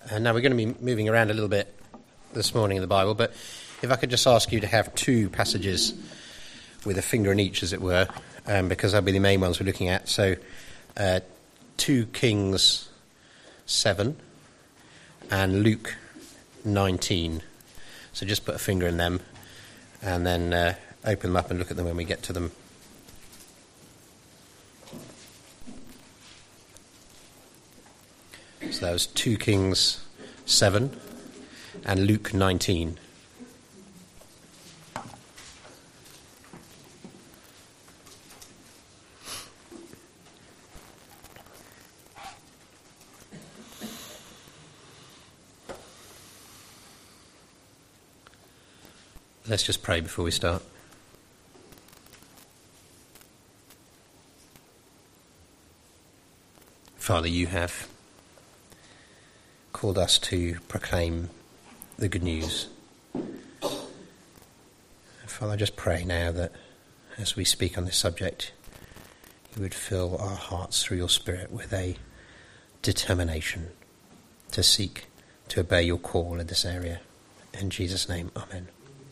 Now we're going to be moving around a little bit this morning in the Bible, but if I could just ask you to have two passages with a finger in each, as it were, because they'll be the main ones we're looking at. So 2 Kings 7 and Luke 19. So just put a finger in them and then open them up and look at them when we get to them. So that was 2 Kings 7 and Luke 19. Let's just pray before we start. Father, you have called us to proclaim the good news. Father, I just pray now that as we speak on this subject, you would fill our hearts through your Spirit with a determination to seek to obey your call in this area. In Jesus' name, amen.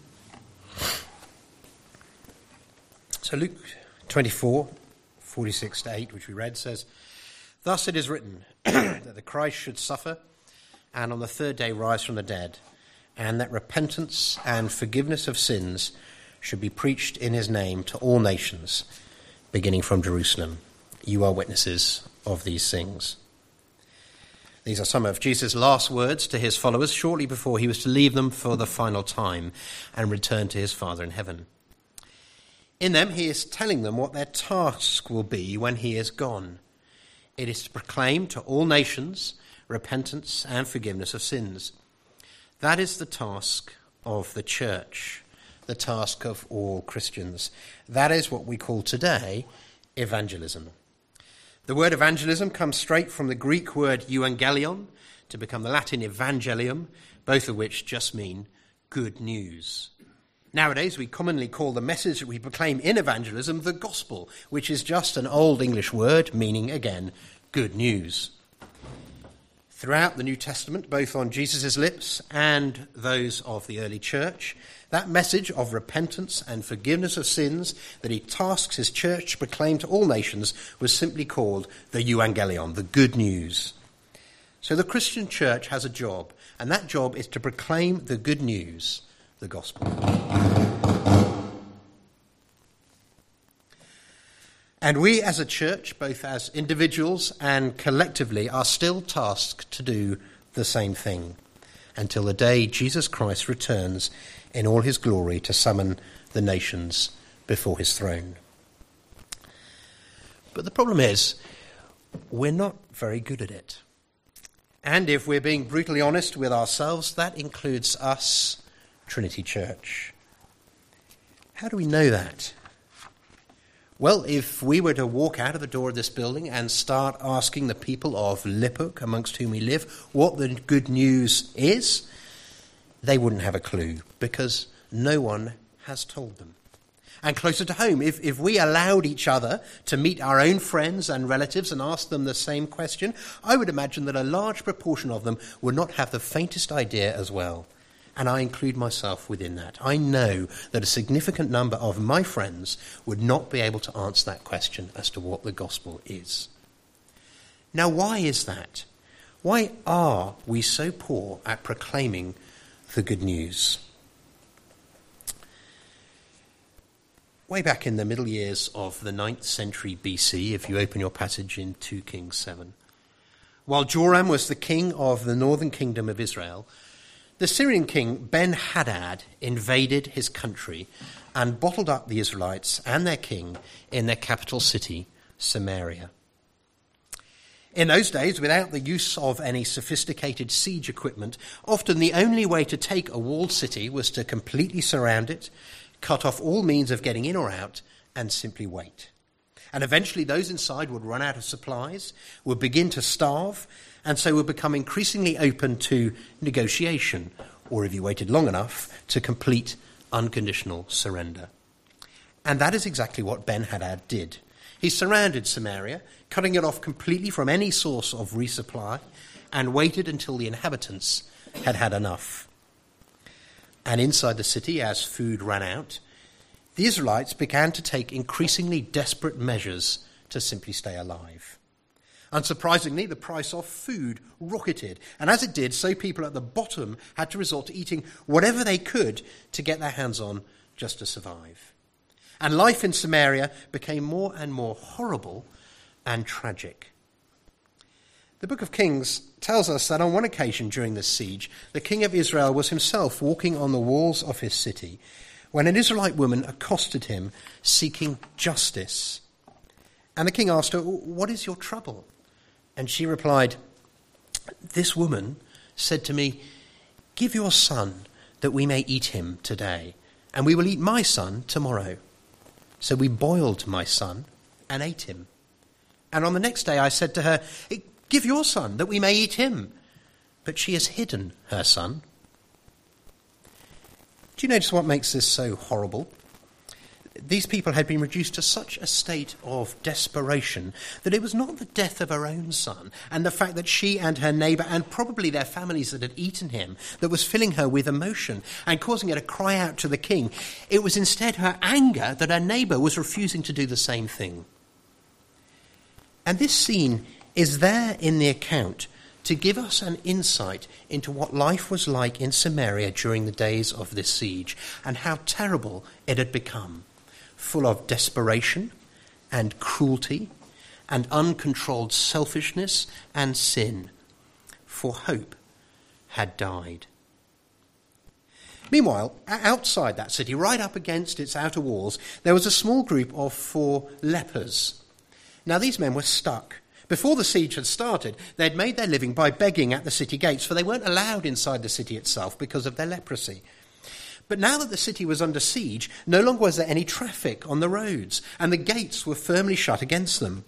So Luke 24, 46 to 8, which we read, says, "Thus it is written, that the Christ should suffer, and on the third day rise from the dead, and that repentance and forgiveness of sins should be preached in his name to all nations, beginning from Jerusalem. You are witnesses of these things." These are some of Jesus' last words to his followers shortly before he was to leave them for the final time and return to his Father in heaven. In them, he is telling them what their task will be when he is gone. It is to proclaim to all nations repentance and forgiveness of sins. That is the task of the church, the task of all Christians. That is what we call today evangelism. The word evangelism comes straight from the Greek word euangelion to become the Latin evangelium, both of which just mean good news. Nowadays, we commonly call the message that we proclaim in evangelism the gospel, which is just an old English word meaning, again, good news. Throughout the New Testament, both on Jesus' lips and those of the early church, that message of repentance and forgiveness of sins that he tasks his church to proclaim to all nations was simply called the euangelion, the good news. So the Christian church has a job, and that job is to proclaim the good news, the gospel. And we as a church, both as individuals and collectively, are still tasked to do the same thing until the day Jesus Christ returns in all his glory to summon the nations before his throne. But the problem is, we're not very good at it. And if we're being brutally honest with ourselves, that includes us, Trinity Church. How do we know that? Well, if we were to walk out of the door of this building and start asking the people of Liphook, amongst whom we live, what the good news is, they wouldn't have a clue, because no one has told them. And closer to home, if we allowed each other to meet our own friends and relatives and ask them the same question, I would imagine that a large proportion of them would not have the faintest idea as well. And I include myself within that. I know that a significant number of my friends would not be able to answer that question as to what the gospel is. Now, why is that? Why are we so poor at proclaiming the good news? Way back in the middle years of the 9th century BC, if you open your passage in 2 Kings 7, while Joram was the king of the northern kingdom of Israel, the Syrian king Ben-Hadad invaded his country and bottled up the Israelites and their king in their capital city, Samaria. In those days, without the use of any sophisticated siege equipment, often the only way to take a walled city was to completely surround it, cut off all means of getting in or out, and simply wait. And eventually those inside would run out of supplies, would begin to starve, and so would become increasingly open to negotiation, or if you waited long enough, to complete unconditional surrender. And that is exactly what Ben-Hadad did. He surrounded Samaria, cutting it off completely from any source of resupply, and waited until the inhabitants had had enough. And inside the city, as food ran out, the Israelites began to take increasingly desperate measures to simply stay alive. Unsurprisingly, the price of food rocketed, and as it did, so people at the bottom had to resort to eating whatever they could to get their hands on just to survive. And life in Samaria became more and more horrible and tragic. The book of Kings tells us that on one occasion during this siege, the king of Israel was himself walking on the walls of his city when an Israelite woman accosted him seeking justice. And the king asked her, "What is your trouble?" And she replied, "This woman said to me, 'Give your son that we may eat him today, and we will eat my son tomorrow.' So we boiled my son and ate him. And on the next day I said to her, 'Give your son that we may eat him.' But she has hidden her son." Do you notice what makes this so horrible? These people had been reduced to such a state of desperation that it was not the death of her own son and the fact that she and her neighbour and probably their families that had eaten him that was filling her with emotion and causing her to cry out to the king. It was instead her anger that her neighbour was refusing to do the same thing. And this scene is there in the account to give us an insight into what life was like in Samaria during the days of this siege and how terrible it had become, full of desperation and cruelty and uncontrolled selfishness and sin, for hope had died. Meanwhile, outside that city, right up against its outer walls, there was a small group of 4 lepers. Now these men were stuck. Before the siege had started, they had made their living by begging at the city gates, for they weren't allowed inside the city itself because of their leprosy. But now that the city was under siege, no longer was there any traffic on the roads, and the gates were firmly shut against them.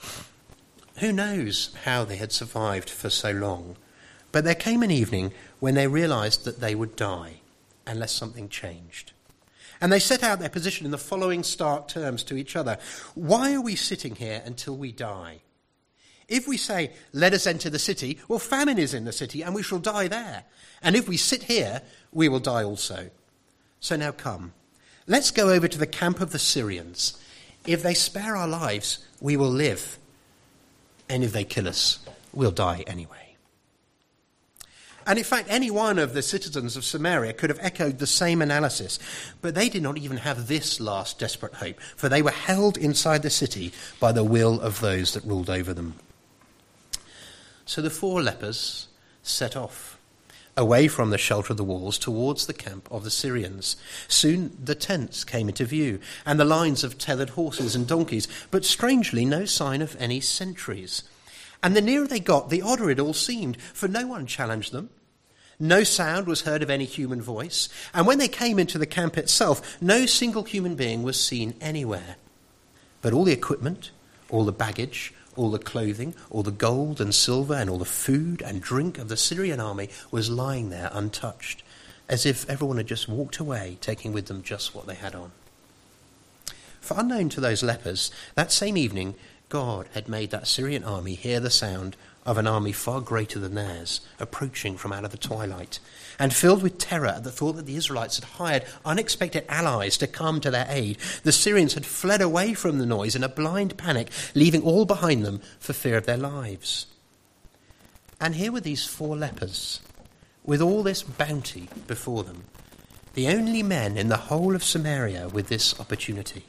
Who knows how they had survived for so long? But there came an evening when they realised that they would die unless something changed. And they set out their position in the following stark terms to each other. "Why are we sitting here until we die? If we say, 'Let us enter the city,' well, famine is in the city, and we shall die there. And if we sit here, we will die also. So now come, let's go over to the camp of the Syrians. If they spare our lives, we will live. And if they kill us, we'll die anyway." And in fact, any one of the citizens of Samaria could have echoed the same analysis, but they did not even have this last desperate hope, for they were held inside the city by the will of those that ruled over them. So the 4 lepers set off, away from the shelter of the walls towards the camp of the Syrians. Soon the tents came into view, and the lines of tethered horses and donkeys, but strangely no sign of any sentries. And the nearer they got, the odder it all seemed, for no one challenged them. No sound was heard of any human voice, and when they came into the camp itself, no single human being was seen anywhere. But all the equipment, all the baggage, all the clothing, all the gold and silver and all the food and drink of the Syrian army was lying there untouched, as if everyone had just walked away, taking with them just what they had on. For unknown to those lepers, that same evening, God had made that Syrian army hear the sound of an army far greater than theirs, approaching from out of the twilight, and filled with terror at the thought that the Israelites had hired unexpected allies to come to their aid. The Syrians had fled away from the noise in a blind panic, leaving all behind them for fear of their lives. And here were these 4 lepers, with all this bounty before them, the only men in the whole of Samaria with this opportunity.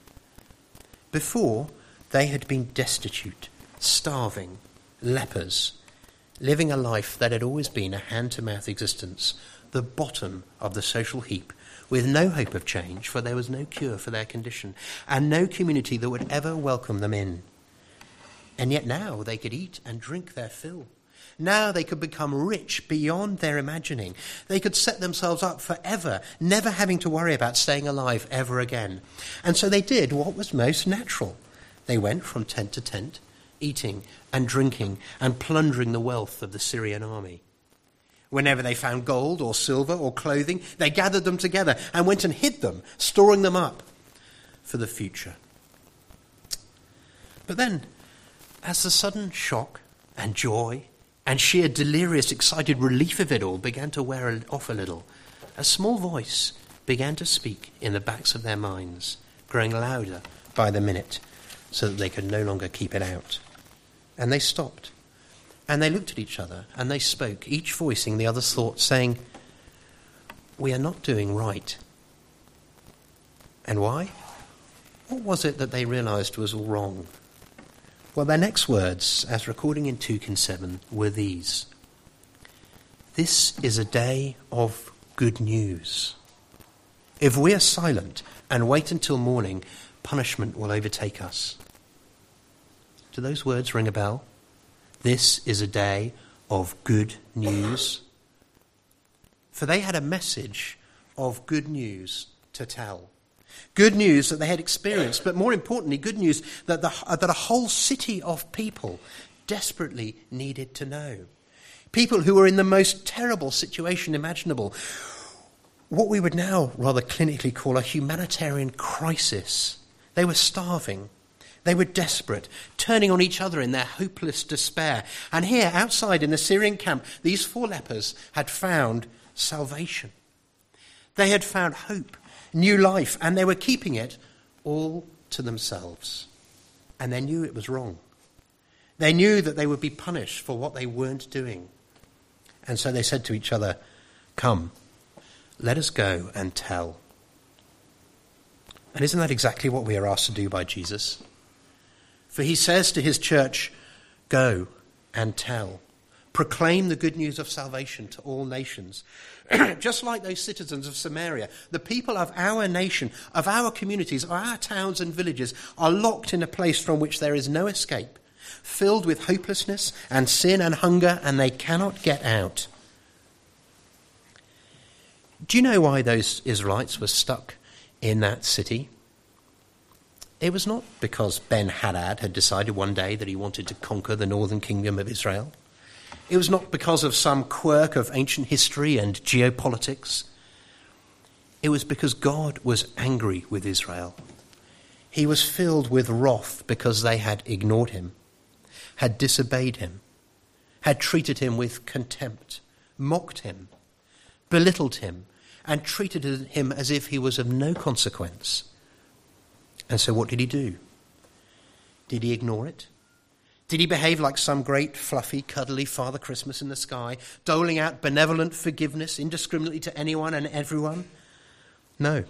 Before, they had been destitute, starving, lepers, living a life that had always been a hand-to-mouth existence, the bottom of the social heap, with no hope of change, for there was no cure for their condition, and no community that would ever welcome them in. And yet now they could eat and drink their fill. Now they could become rich beyond their imagining. They could set themselves up forever, never having to worry about staying alive ever again. And so they did what was most natural. They went from tent to tent, eating and drinking and plundering the wealth of the Syrian army. Whenever they found gold or silver or clothing, they gathered them together and went and hid them, storing them up for the future. But then, as the sudden shock and joy and sheer delirious, excited relief of it all began to wear off a little, a small voice began to speak in the backs of their minds, growing louder by the minute, so that they could no longer keep it out. And they stopped, and they looked at each other, and they spoke, each voicing the other's thoughts, saying, "We are not doing right." And why? What was it that they realised was all wrong? Well, their next words, as recording in 2 Kings 7, were these: "This is a day of good news. If we are silent and wait until morning, punishment will overtake us." Do those words ring a bell? This is a day of good news. For they had a message of good news to tell. Good news that they had experienced, but more importantly, good news that a whole city of people desperately needed to know. People who were in the most terrible situation imaginable. What we would now rather clinically call a humanitarian crisis. They were starving. They were desperate, turning on each other in their hopeless despair. And here, outside in the Syrian camp, these 4 lepers had found salvation. They had found hope, new life, and they were keeping it all to themselves. And they knew it was wrong. They knew that they would be punished for what they weren't doing. And so they said to each other, "Come, let us go and tell." And isn't that exactly what we are asked to do by Jesus? For he says to his church, "Go and tell. Proclaim the good news of salvation to all nations." Just like those citizens of Samaria, the people of our nation, of our communities, of our towns and villages are locked in a place from which there is no escape, filled with hopelessness and sin and hunger, and they cannot get out. Do you know why those Israelites were stuck in that city? It was not because Ben-Hadad had decided one day that he wanted to conquer the northern kingdom of Israel. It was not because of some quirk of ancient history and geopolitics. It was because God was angry with Israel. He was filled with wrath because they had ignored him, had disobeyed him, had treated him with contempt, mocked him, belittled him, and treated him as if he was of no consequence. And so what did he do? Did he ignore it? Did he behave like some great, fluffy, cuddly Father Christmas in the sky, doling out benevolent forgiveness indiscriminately to anyone and everyone? No.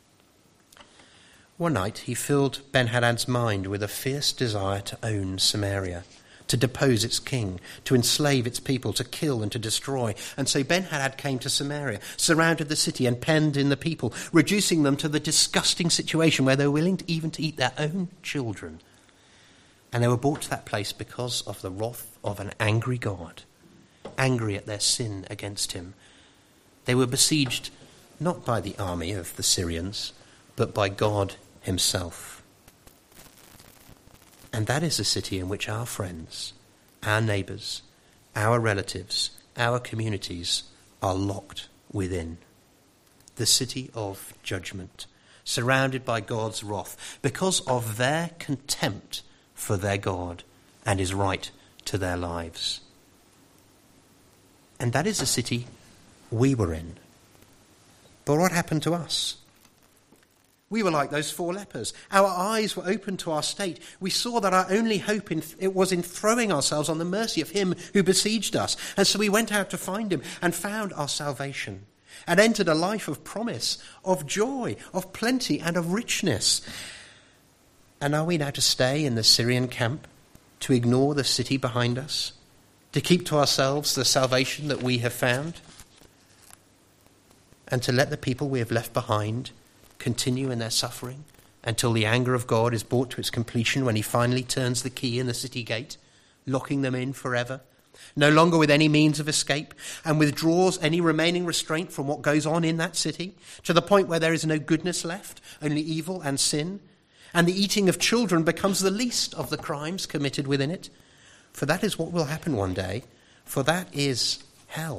One night he filled Ben-Hadad's mind with a fierce desire to own Samaria, to depose its king, to enslave its people, to kill and to destroy. And so Ben-Hadad came to Samaria, surrounded the city and penned in the people, reducing them to the disgusting situation where they were willing even to eat their own children. And they were brought to that place because of the wrath of an angry God, angry at their sin against him. They were besieged not by the army of the Syrians, but by God himself. And that is the city in which our friends, our neighbours, our relatives, our communities are locked within. The city of judgment, surrounded by God's wrath because of their contempt for their God and his right to their lives. And that is the city we were in. But what happened to us? We were like those 4 lepers. Our eyes were open to our state. We saw that our only hope was in throwing ourselves on the mercy of him who besieged us. And so we went out to find him and found our salvation and entered a life of promise, of joy, of plenty and of richness. And are we now to stay in the Syrian camp, to ignore the city behind us, to keep to ourselves the salvation that we have found, and to let the people we have left behind continue in their suffering until the anger of God is brought to its completion when he finally turns the key in the city gate, locking them in forever, no longer with any means of escape, and withdraws any remaining restraint from what goes on in that city, to the point where there is no goodness left, only evil and sin, and the eating of children becomes the least of the crimes committed within it? For that is what will happen one day, for that is hell.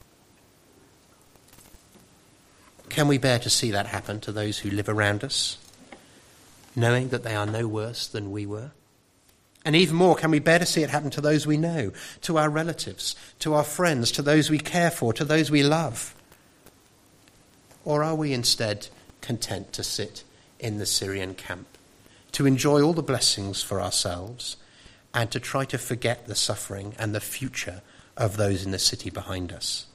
Can we bear to see that happen to those who live around us, knowing that they are no worse than we were? And even more, can we bear to see it happen to those we know, to our relatives, to our friends, to those we care for, to those we love? Or are we instead content to sit in the Syrian camp, to enjoy all the blessings for ourselves, and to try to forget the suffering and the future of those in the city behind us?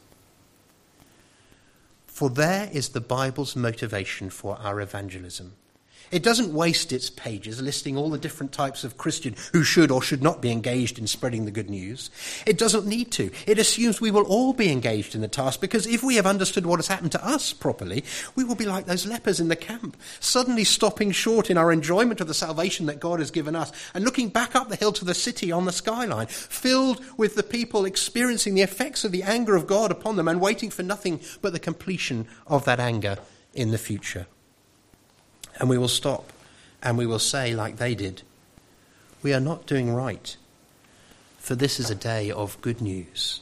For there is the Bible's motivation for our evangelism. It doesn't waste its pages listing all the different types of Christian who should or should not be engaged in spreading the good news. It doesn't need to. It assumes we will all be engaged in the task, because if we have understood what has happened to us properly, we will be like those lepers in the camp, suddenly stopping short in our enjoyment of the salvation that God has given us and looking back up the hill to the city on the skyline, filled with the people experiencing the effects of the anger of God upon them and waiting for nothing but the completion of that anger in the future. And we will stop and we will say, like they did, we are not doing right, for this is a day of good news.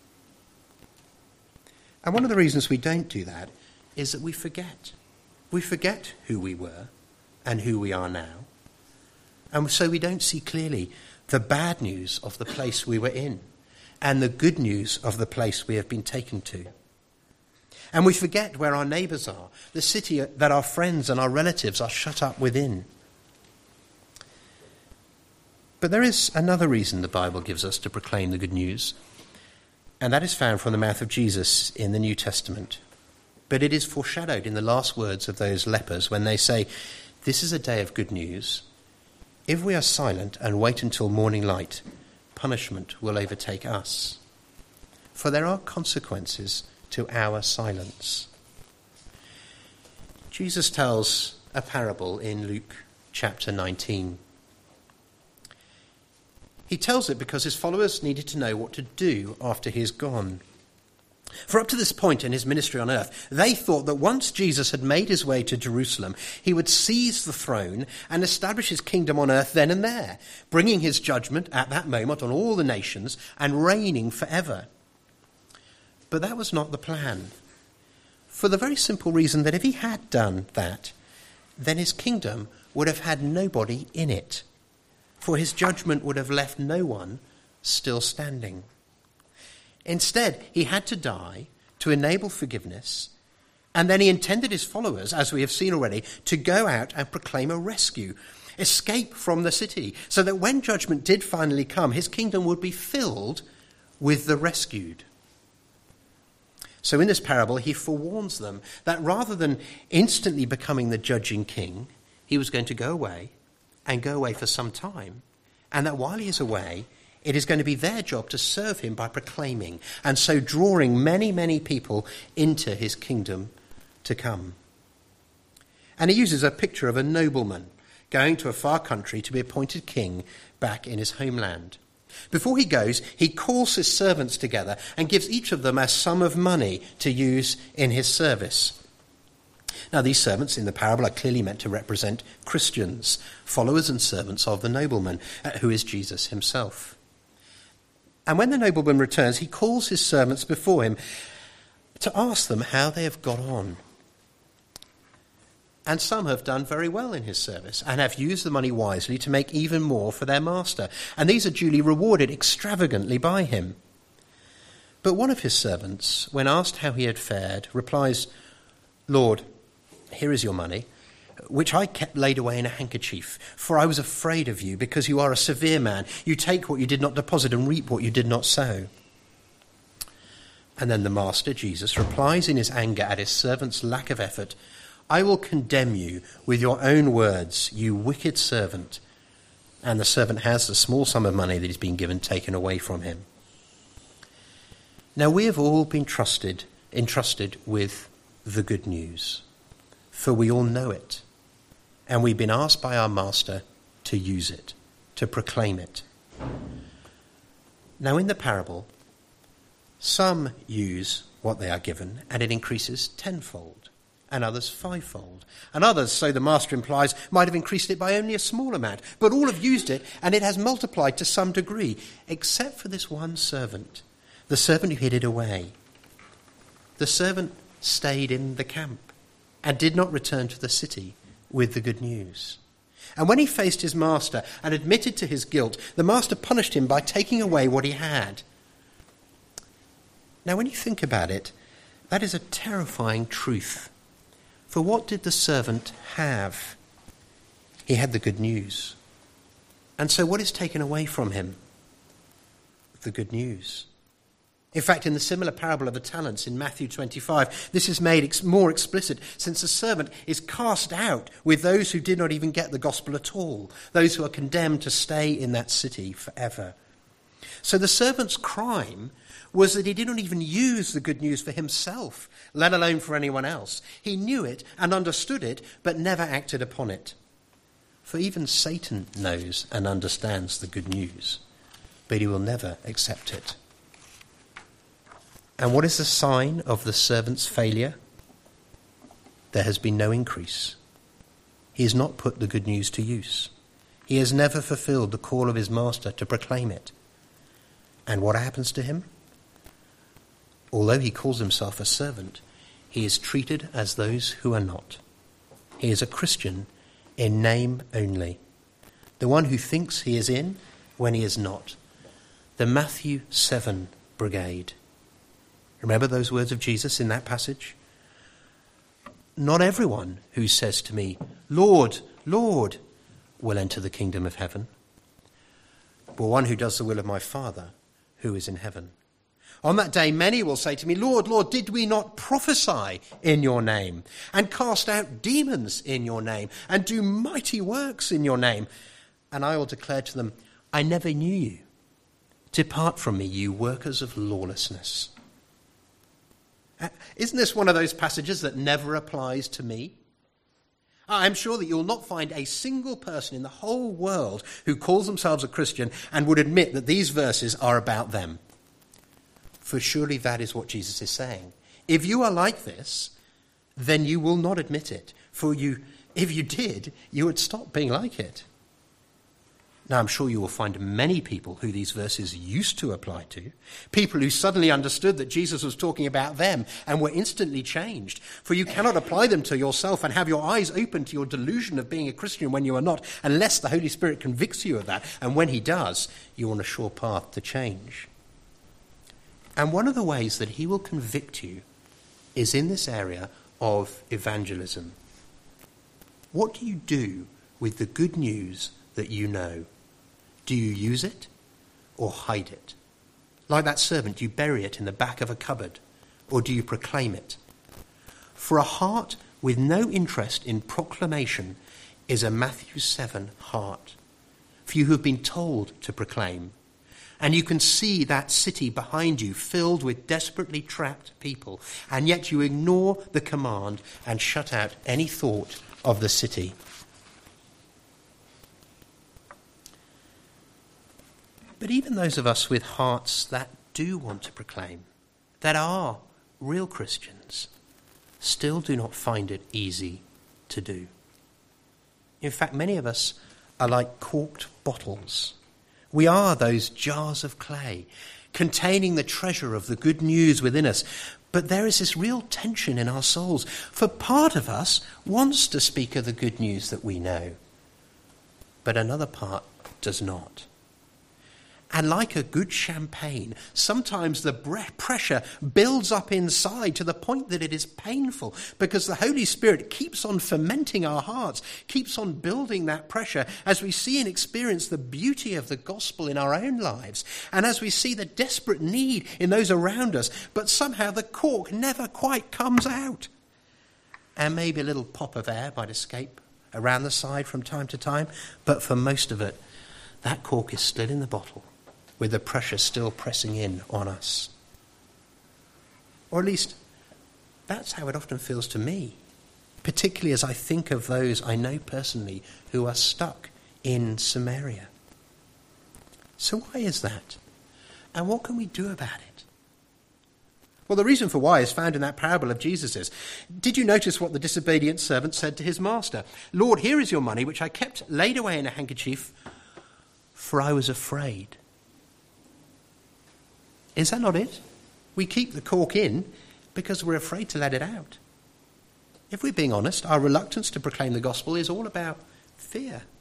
And one of the reasons we don't do that is that we forget. We forget who we were and who we are now. And so we don't see clearly the bad news of the place we were in and the good news of the place we have been taken to. And we forget where our neighbours are, the city that our friends and our relatives are shut up within. But there is another reason the Bible gives us to proclaim the good news, and that is found from the mouth of Jesus in the New Testament. But it is foreshadowed in the last words of those lepers when they say, "This is a day of good news. If we are silent and wait until morning light, punishment will overtake us. For there are consequences to our silence." Jesus tells a parable in Luke chapter 19. He tells it because his followers needed to know what to do after he is gone. For up to this point in his ministry on earth, they thought that once Jesus had made his way to Jerusalem, he would seize the throne and establish his kingdom on earth then and there, bringing his judgment at that moment on all the nations and reigning forever. But that was not the plan, for the very simple reason that if he had done that, then his kingdom would have had nobody in it, for his judgment would have left no one still standing. Instead, he had to die to enable forgiveness, and then he intended his followers, as we have seen already, to go out and proclaim a rescue, escape from the city, so that when judgment did finally come, his kingdom would be filled with the rescued. So in this parable, he forewarns them that rather than instantly becoming the judging king, he was going to go away and go away for some time. And that while he is away, it is going to be their job to serve him by proclaiming and so drawing many, many people into his kingdom to come. And he uses a picture of a nobleman going to a far country to be appointed king back in his homeland. Before he goes, he calls his servants together and gives each of them a sum of money to use in his service. Now, these servants in the parable are clearly meant to represent Christians, followers and servants of the nobleman, who is Jesus himself. And when the nobleman returns, he calls his servants before him to ask them how they have got on. And some have done very well in his service and have used the money wisely to make even more for their master. And these are duly rewarded extravagantly by him. But one of his servants, when asked how he had fared, replies, "Lord, here is your money, which I kept laid away in a handkerchief, for I was afraid of you, because you are a severe man. You take what you did not deposit and reap what you did not sow." And then the master, Jesus, replies in his anger at his servant's lack of effort, "I will condemn you with your own words, you wicked servant." And the servant has the small sum of money that he's been given taken away from him. Now we have all been entrusted with the good news, for we all know it, and we've been asked by our master to use it, to proclaim it. Now in the parable, some use what they are given and it increases tenfold, and others fivefold. And others, so the master implies, might have increased it by only a small amount. But all have used it, and it has multiplied to some degree, except for this one servant, the servant who hid it away. The servant stayed in the camp and did not return to the city with the good news. And when he faced his master and admitted to his guilt, the master punished him by taking away what he had. Now, when you think about it, that is a terrifying truth. For what did the servant have? He had the good news. And so what is taken away from him? The good news. In fact, in the similar parable of the talents in Matthew 25, this is made more explicit, since the servant is cast out with those who did not even get the gospel at all, those who are condemned to stay in that city forever. So the servant's crime was that he did not even use the good news for himself, let alone for anyone else. He knew it and understood it, but never acted upon it. For even Satan knows and understands the good news, but he will never accept it. And what is the sign of the servant's failure? There has been no increase. He has not put the good news to use. He has never fulfilled the call of his master to proclaim it. And what happens to him? Although he calls himself a servant, he is treated as those who are not. He is a Christian in name only, the one who thinks he is in when he is not. The Matthew 7 brigade. Remember those words of Jesus in that passage? Not everyone who says to me, Lord, Lord, will enter the kingdom of heaven, but one who does the will of my Father who is in heaven. On that day many will say to me, Lord, Lord, did we not prophesy in your name, and cast out demons in your name, and do mighty works in your name? And I will declare to them, I never knew you. Depart from me, you workers of lawlessness. Isn't this one of those passages that never applies to me? I'm sure that you'll not find a single person in the whole world who calls themselves a Christian and would admit that these verses are about them. For surely that is what Jesus is saying. If you are like this, then you will not admit it. For if you did, you would stop being like it. Now, I'm sure you will find many people who these verses used to apply to, people who suddenly understood that Jesus was talking about them and were instantly changed. For you cannot apply them to yourself and have your eyes open to your delusion of being a Christian when you are not, unless the Holy Spirit convicts you of that. And when he does, you're on a sure path to change. And one of the ways that he will convict you is in this area of evangelism. What do you do with the good news that you know? Do you use it or hide it? Like that servant, do you bury it in the back of a cupboard, or do you proclaim it? For a heart with no interest in proclamation is a Matthew 7 heart. For you have been told to proclaim, and you can see that city behind you filled with desperately trapped people, and yet you ignore the command and shut out any thought of the city. But even those of us with hearts that do want to proclaim, that are real Christians, still do not find it easy to do. In fact, many of us are like corked bottles. We are those jars of clay containing the treasure of the good news within us. But there is this real tension in our souls. For part of us wants to speak of the good news that we know, but another part does not. And like a good champagne, sometimes the pressure builds up inside to the point that it is painful, because the Holy Spirit keeps on fermenting our hearts, keeps on building that pressure as we see and experience the beauty of the gospel in our own lives, and as we see the desperate need in those around us, but somehow the cork never quite comes out. And maybe a little pop of air might escape around the side from time to time, but for most of it, that cork is still in the bottle, with the pressure still pressing in on us. Or at least, that's how it often feels to me, particularly as I think of those I know personally who are stuck in Samaria. So why is that? And what can we do about it? Well, the reason for why is found in that parable of Jesus's. Did you notice what the disobedient servant said to his master? Lord, here is your money, which I kept laid away in a handkerchief, for I was afraid. Is that not it? We keep the cork in because we're afraid to let it out. If we're being honest, our reluctance to proclaim the gospel is all about fear.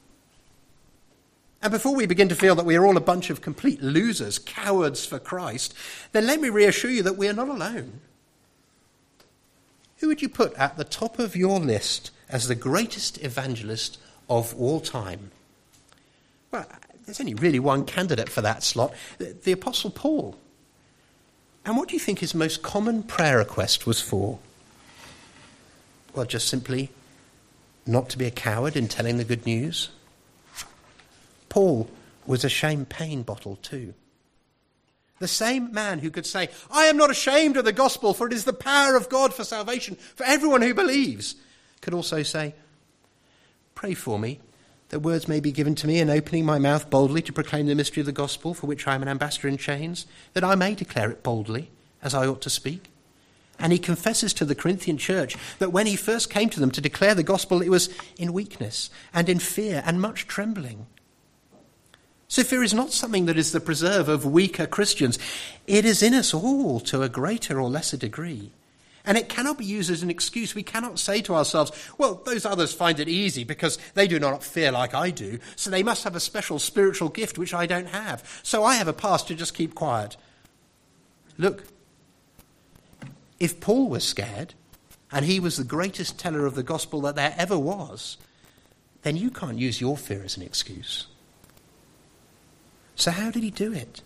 And before we begin to feel that we are all a bunch of complete losers, cowards for Christ, then let me reassure you that we are not alone. Who would you put at the top of your list as the greatest evangelist of all time? Well, there's only really one candidate for that slot, the Apostle Paul. And what do you think his most common prayer request was for? Well, just simply not to be a coward in telling the good news. Paul was a champagne bottle too. The same man who could say, I am not ashamed of the gospel, for it is the power of God for salvation for everyone who believes, could also say, pray for me, that words may be given to me in opening my mouth boldly to proclaim the mystery of the gospel, for which I am an ambassador in chains, that I may declare it boldly, as I ought to speak. And he confesses to the Corinthian church that when he first came to them to declare the gospel, it was in weakness and in fear and much trembling. So fear is not something that is the preserve of weaker Christians. It is in us all to a greater or lesser degree. And it cannot be used as an excuse. We cannot say to ourselves, well, those others find it easy because they do not fear like I do, so they must have a special spiritual gift which I don't have. So I have a pass to just keep quiet. Look, if Paul was scared, and he was the greatest teller of the gospel that there ever was, then you can't use your fear as an excuse. So how did he do it?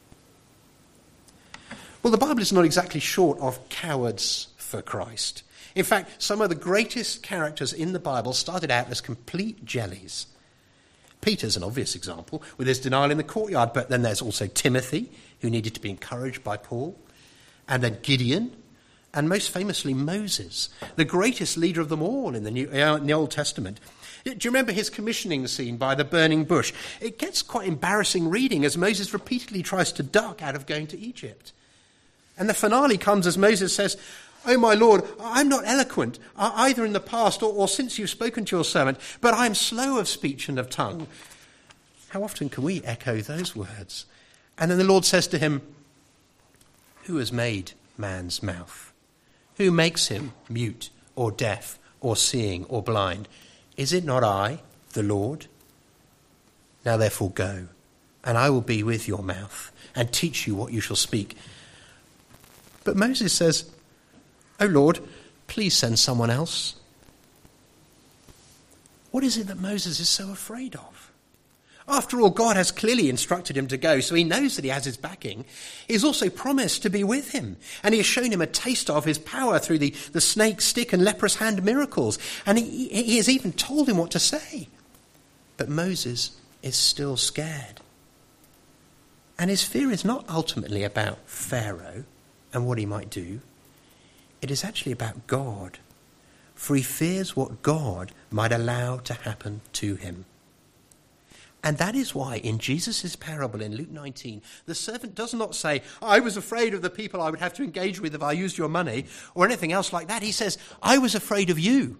Well, the Bible is not exactly short of cowards for Christ. In fact, some of the greatest characters in the Bible started out as complete jellies. Peter's an obvious example, with his denial in the courtyard, but then there's also Timothy, who needed to be encouraged by Paul, and then Gideon, and most famously Moses, the greatest leader of them all in the Old Testament. Do you remember his commissioning scene by the burning bush? It gets quite embarrassing reading as Moses repeatedly tries to duck out of going to Egypt. And the finale comes as Moses says, "Oh, my Lord, I'm not eloquent, either in the past or since you've spoken to your servant, but I am slow of speech and of tongue." How often can we echo those words? And then the Lord says to him, "Who has made man's mouth? Who makes him mute or deaf or seeing or blind? Is it not I, the Lord? Now therefore go, and I will be with your mouth and teach you what you shall speak." But Moses says, "Oh Lord, please send someone else." What is it that Moses is so afraid of? After all, God has clearly instructed him to go, so he knows that he has his backing. He's also promised to be with him, and he has shown him a taste of his power through the snake, stick, and leprous hand miracles, and he has even told him what to say. But Moses is still scared. And his fear is not ultimately about Pharaoh and what he might do. It is actually about God, for he fears what God might allow to happen to him. And that is why in Jesus' parable in Luke 19, the servant does not say, "I was afraid of the people I would have to engage with if I used your money," or anything else like that. He says, "I was afraid of you."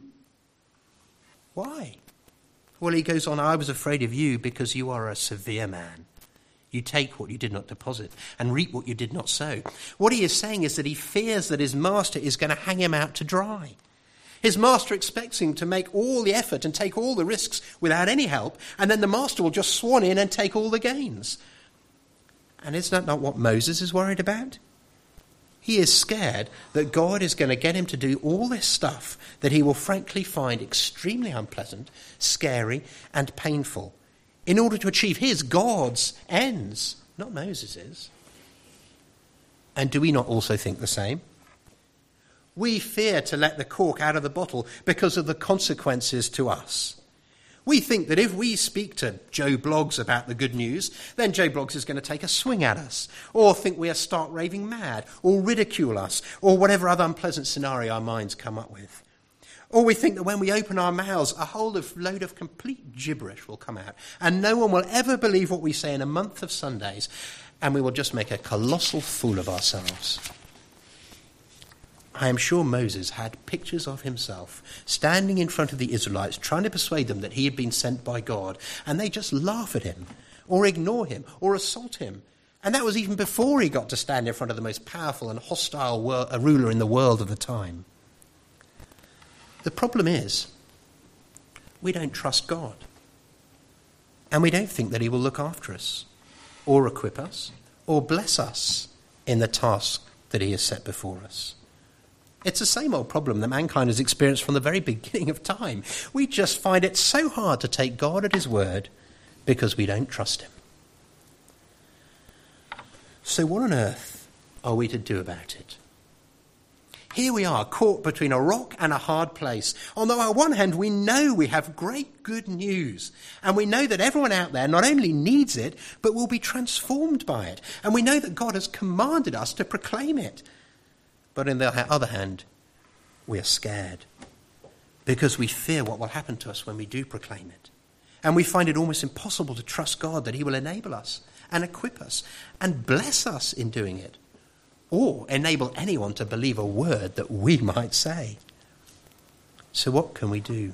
Why? Well, he goes on, "I was afraid of you because you are a severe man. You take what you did not deposit and reap what you did not sow." What he is saying is that he fears that his master is going to hang him out to dry. His master expects him to make all the effort and take all the risks without any help, and then the master will just swan in and take all the gains. And is that not what Moses is worried about? He is scared that God is going to get him to do all this stuff that he will frankly find extremely unpleasant, scary, and painful in order to achieve his, God's, ends, not Moses's. And do we not also think the same? We fear to let the cork out of the bottle because of the consequences to us. We think that if we speak to Joe Bloggs about the good news, then Joe Bloggs is going to take a swing at us, or think we are stark raving mad, or ridicule us, or whatever other unpleasant scenario our minds come up with. Or we think that when we open our mouths, a whole load of complete gibberish will come out, and no one will ever believe what we say in a month of Sundays, and we will just make a colossal fool of ourselves. I am sure Moses had pictures of himself standing in front of the Israelites trying to persuade them that he had been sent by God, and they just laugh at him or ignore him or assault him. And that was even before he got to stand in front of the most powerful and hostile ruler in the world of the time. The problem is we don't trust God. And we don't think that he will look after us, or equip us, or bless us in the task that he has set before us. It's the same old problem that mankind has experienced from the very beginning of time. We just find it so hard to take God at his word because we don't trust him. So what on earth are we to do about it? Here we are, caught between a rock and a hard place. On the one hand, we know we have great good news. And we know that everyone out there not only needs it, but will be transformed by it. And we know that God has commanded us to proclaim it. But on the other hand, we are scared because we fear what will happen to us when we do proclaim it. And we find it almost impossible to trust God that he will enable us and equip us and bless us in doing it, or enable anyone to believe a word that we might say. So what can we do?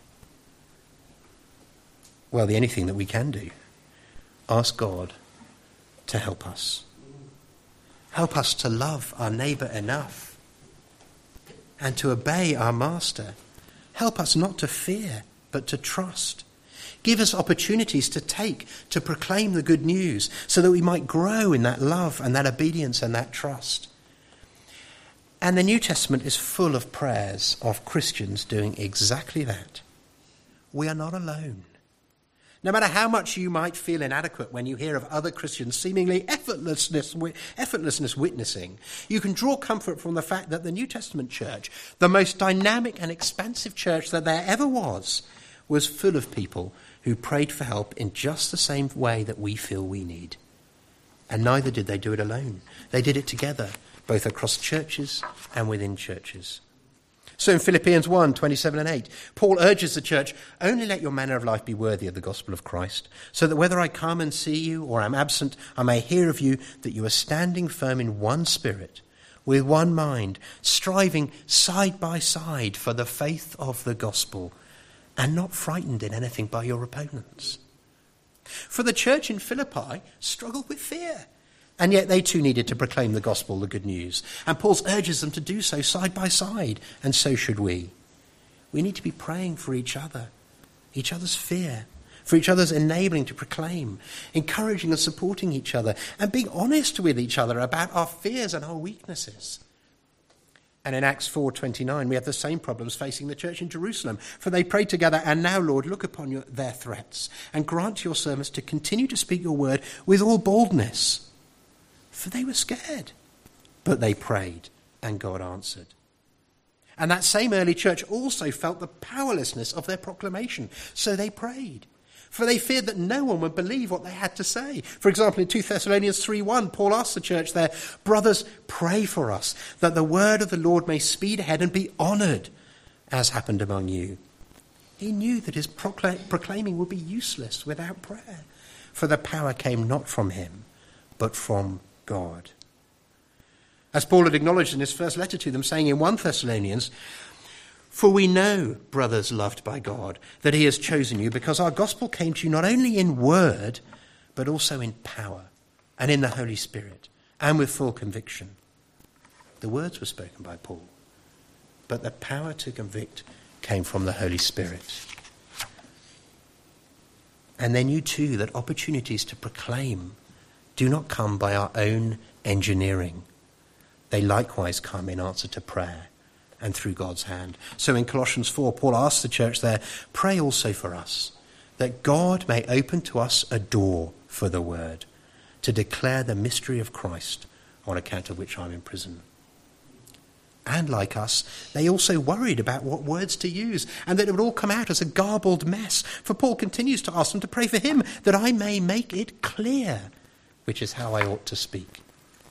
Well, the only thing that we can do, ask God to help us. Help us to love our neighbour enough and to obey our master. Help us not to fear, but to trust. Give us opportunities to take, to proclaim the good news, so that we might grow in that love and that obedience and that trust. And the New Testament is full of prayers of Christians doing exactly that. We are not alone. No matter how much you might feel inadequate when you hear of other Christians seemingly effortlessness witnessing, you can draw comfort from the fact that the New Testament church, the most dynamic and expansive church that there ever was full of people who prayed for help in just the same way that we feel we need. And neither did they do it alone. They did it together, both across churches and within churches. So in Philippians 1, 27 and 8, Paul urges the church, only let your manner of life be worthy of the gospel of Christ, so that whether I come and see you or am absent, I may hear of you that you are standing firm in one spirit, with one mind, striving side by side for the faith of the gospel, and not frightened in anything by your opponents. For the church in Philippi struggled with fear, and yet they too needed to proclaim the gospel, the good news. And Paul urges them to do so side by side, and so should we. We need to be praying for each other, each other's fear, for each other's enabling to proclaim, encouraging and supporting each other, and being honest with each other about our fears and our weaknesses. And in Acts 4:29, we have the same problems facing the church in Jerusalem. For they prayed together, and now, Lord, look upon their threats, and grant your servants to continue to speak your word with all boldness. For they were scared, but they prayed, and God answered. And that same early church also felt the powerlessness of their proclamation, so they prayed. For they feared that no one would believe what they had to say. For example, in 2 Thessalonians 3:1, Paul asked the church there, brothers, pray for us, that the word of the Lord may speed ahead and be honoured, as happened among you. He knew that his proclaiming would be useless without prayer, for the power came not from him, but from God. As Paul had acknowledged in his first letter to them, saying in 1 Thessalonians, for we know, brothers loved by God, that he has chosen you, because our gospel came to you not only in word, but also in power, and in the Holy Spirit, and with full conviction. The words were spoken by Paul, but the power to convict came from the Holy Spirit. And they knew too that opportunities to proclaim do not come by our own engineering. They likewise come in answer to prayer and through God's hand. So in Colossians 4, Paul asks the church there, pray also for us, that God may open to us a door for the word, to declare the mystery of Christ, on account of which I'm in prison. And like us, they also worried about what words to use, and that it would all come out as a garbled mess. For Paul continues to ask them to pray for him, that I may make it clear, which is how I ought to speak.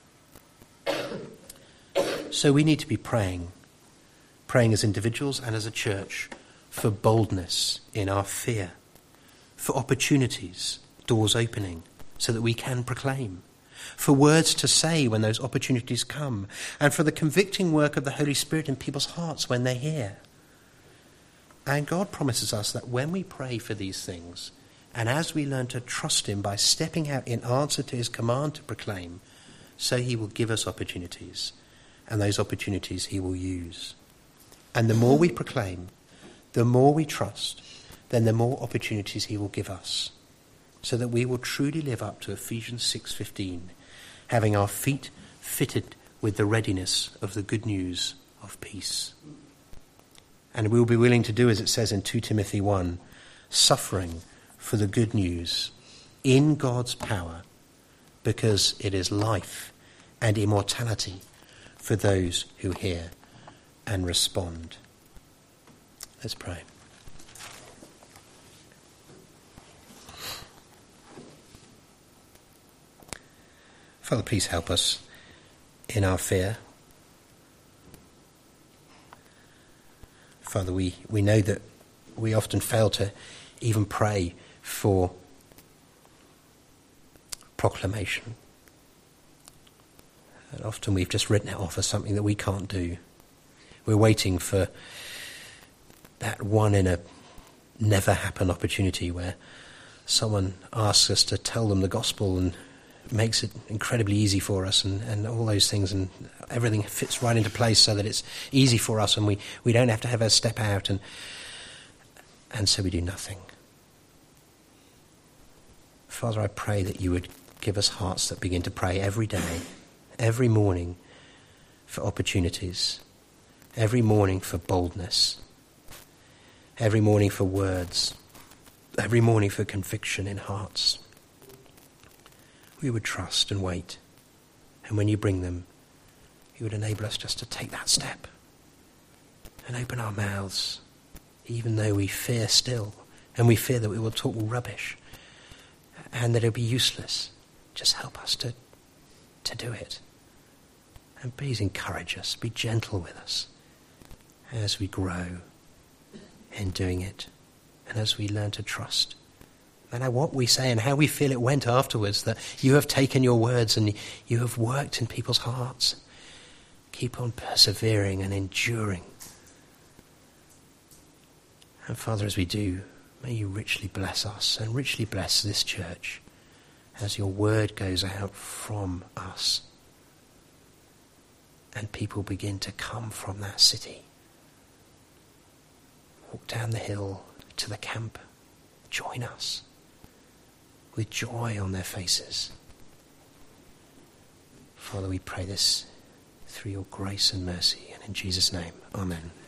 So we need to be praying as individuals and as a church, for boldness in our fear, for opportunities, doors opening, so that we can proclaim, for words to say when those opportunities come, and for the convicting work of the Holy Spirit in people's hearts when they hear. And God promises us that when we pray for these things, and as we learn to trust him by stepping out in answer to his command to proclaim, so he will give us opportunities, and those opportunities he will use. And the more we proclaim, the more we trust, then the more opportunities he will give us. so that we will truly live up to Ephesians 6:15, having our feet fitted with the readiness of the good news of peace. And we will be willing to do, as it says in 2 Timothy 1, suffering for the good news in God's power, because it is life and immortality for those who hear and respond. Let's pray. Father, please help us in our fear. Father, we know that we often fail to even pray for proclamation. And often we've just written it off as something that we can't do. We're waiting for that one in a never happen opportunity where someone asks us to tell them the gospel and makes it incredibly easy for us, and all those things, and everything fits right into place so that it's easy for us and we don't have to have a step out, and so we do nothing. Father, I pray that you would give us hearts that begin to pray every day, every morning for opportunities, every morning for boldness, every morning for words, every morning for conviction in hearts. We would trust and wait, and when you bring them, you would enable us just to take that step and open our mouths, even though we fear still, and we fear that we will talk rubbish and that it'll be useless. Just help us to do it. And please encourage us, be gentle with us as we grow in doing it, and as we learn to trust. No matter what we say and how we feel it went afterwards, that you have taken your words and you have worked in people's hearts. Keep on persevering and enduring. And Father, as we do, may you richly bless us and richly bless this church as your word goes out from us and people begin to come from that city. Walk down the hill to the camp. Join us with joy on their faces. Father, we pray this through your grace and mercy, and in Jesus' name, amen.